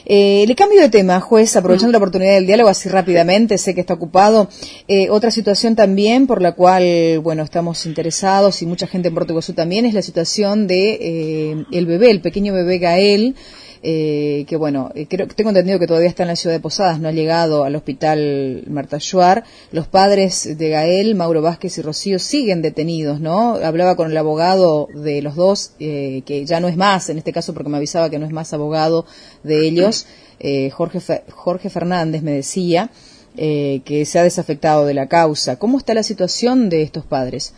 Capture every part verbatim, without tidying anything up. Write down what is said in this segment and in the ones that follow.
Eh, le cambio de tema, juez, aprovechando la oportunidad del diálogo así rápidamente, sé que está ocupado. Eh, otra situación también por la cual, bueno, estamos interesados y mucha gente en Puerto Iguazú también es la situación de eh, el bebé, el pequeño bebé Gael, eh, que bueno, eh, creo, tengo entendido que todavía está en la ciudad de Posadas, no ha llegado al hospital Marta Yuar. Los padres de Gael, Mauro Vázquez y Rocío, siguen detenidos, ¿no? Hablaba con el abogado de los dos, eh, que ya no es más, en este caso porque me avisaba que no es más abogado de ellos, eh, Jorge, Jorge Fernández me decía eh, que se ha desafectado de la causa. ¿Cómo está la situación de estos padres?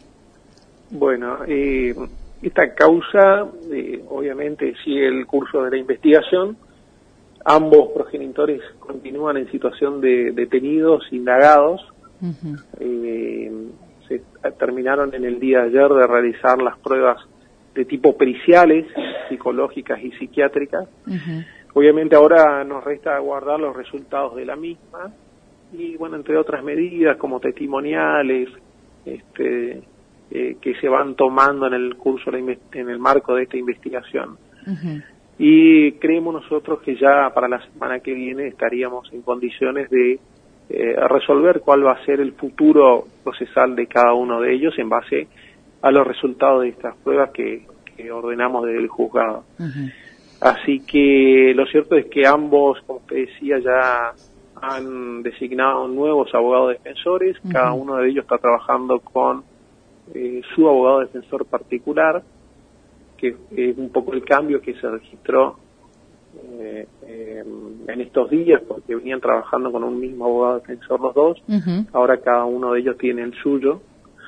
Bueno, eh, esta causa eh, obviamente sigue el curso de la investigación. Ambos progenitores continúan en situación de detenidos, indagados. Uh-huh. eh, se terminaron en el día de ayer de realizar las pruebas de tipo periciales, psicológicas y psiquiátricas. Uh-huh. Obviamente ahora nos resta aguardar los resultados de la misma y, bueno, entre otras medidas como testimoniales, este... Eh, que se van tomando en el curso, en el marco de esta investigación. Uh-huh. Y creemos nosotros que ya para la semana que viene estaríamos en condiciones de eh, resolver cuál va a ser el futuro procesal de cada uno de ellos en base a los resultados de estas pruebas que, que ordenamos desde el juzgado. Uh-huh. Así que lo cierto es que ambos, como usted decía, ya han designado nuevos abogados defensores. Uh-huh. Cada uno de ellos está trabajando con Eh, su abogado defensor particular, que es un poco el cambio que se registró eh, eh, en estos días, porque venían trabajando con un mismo abogado defensor los dos. Uh-huh. Ahora cada uno de ellos tiene el suyo.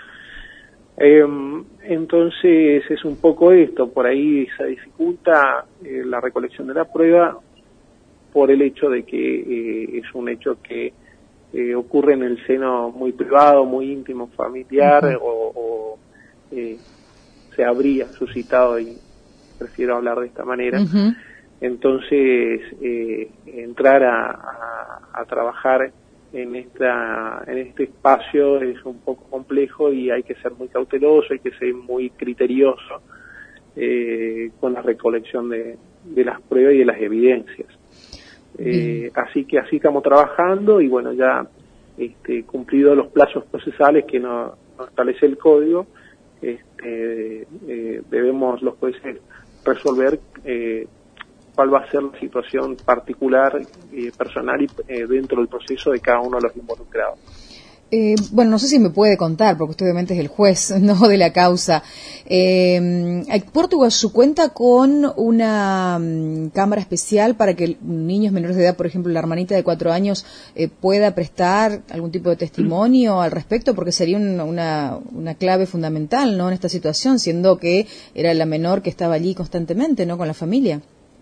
Eh, entonces es un poco esto, por ahí se dificulta eh, la recolección de la prueba por el hecho de que eh, es un hecho que Eh, ocurre en el seno muy privado, muy íntimo, familiar, uh-huh. o, o eh, se habría suscitado, y prefiero hablar de esta manera. Uh-huh. Entonces, eh, entrar a, a, a trabajar en esta en este espacio es un poco complejo y hay que ser muy cauteloso, hay que ser muy criterioso eh, con la recolección de, de las pruebas y de las evidencias. Eh, así que así estamos trabajando y bueno, ya este, cumplidos los plazos procesales que nos, nos establece el código, este, eh, debemos los jueces resolver eh, cuál va a ser la situación particular, eh, personal y eh, dentro del proceso de cada uno de los involucrados. Eh, bueno, no sé si me puede contar, porque usted obviamente es el juez, no de la causa. Eh, Puerto Iguazú cuenta con una um, cámara especial para que niños menores de edad, por ejemplo, la hermanita de cuatro años, eh, pueda prestar algún tipo de testimonio al respecto, porque sería un, una, una clave fundamental, ¿no?, en esta situación, siendo que era la menor que estaba allí constantemente, ¿no?, con la familia.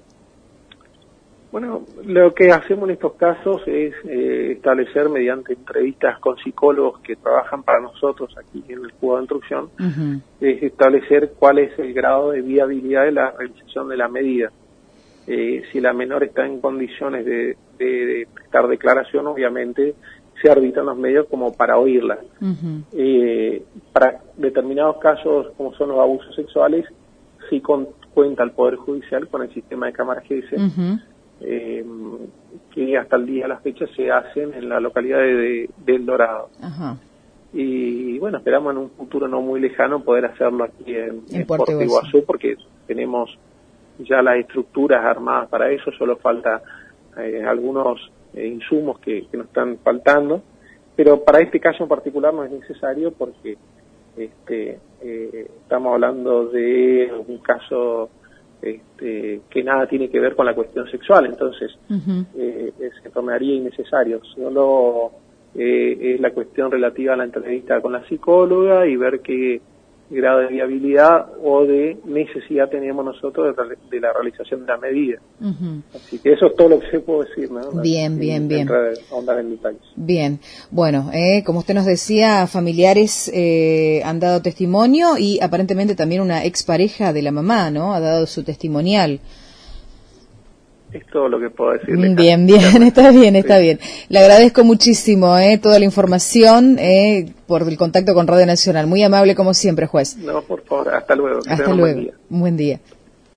Bueno, lo que hacemos en estos casos es eh, establecer mediante entrevistas con psicólogos que trabajan para nosotros aquí en el juzgado de instrucción, uh-huh. es establecer cuál es el grado de viabilidad de la realización de la medida. Eh, si la menor está en condiciones de, de, de prestar declaración, obviamente se arbitran los medios como para oírla. Uh-huh. Eh, para determinados casos, como son los abusos sexuales, sí con, cuenta el Poder Judicial con el sistema de cámaras G S. Uh-huh. Eh, que hasta el día de la fecha se hacen en la localidad de, de, de El Dorado. Ajá. Y bueno, esperamos en un futuro no muy lejano poder hacerlo aquí en, en, en Puerto Iguazú, porque tenemos ya las estructuras armadas para eso, solo falta eh, algunos eh, insumos que, que nos están faltando, pero para este caso en particular no es necesario porque este, eh, estamos hablando de un caso Este, que nada tiene que ver con la cuestión sexual, entonces uh-huh. eh, se tornaría innecesario. Solo eh, es la cuestión relativa a la entrevista con la psicóloga y ver qué grado de viabilidad o de necesidad teníamos nosotros de, de la realización de la medida. Uh-huh. Así que eso es todo lo que se puede decir, ¿no? Bien, Sin bien, bien. entrar a ahondar en detalles. Bien, bueno, eh, como usted nos decía, familiares eh, han dado testimonio y aparentemente también una expareja de la mamá, ¿no?, ha dado su testimonial. Es todo lo que puedo decirle. Bien, bien, está bien, está sí. bien. Le agradezco muchísimo eh, toda la información eh, por el contacto con Radio Nacional. Muy amable como siempre, juez. No, por favor, hasta luego. Hasta luego. Buen día. Un buen día.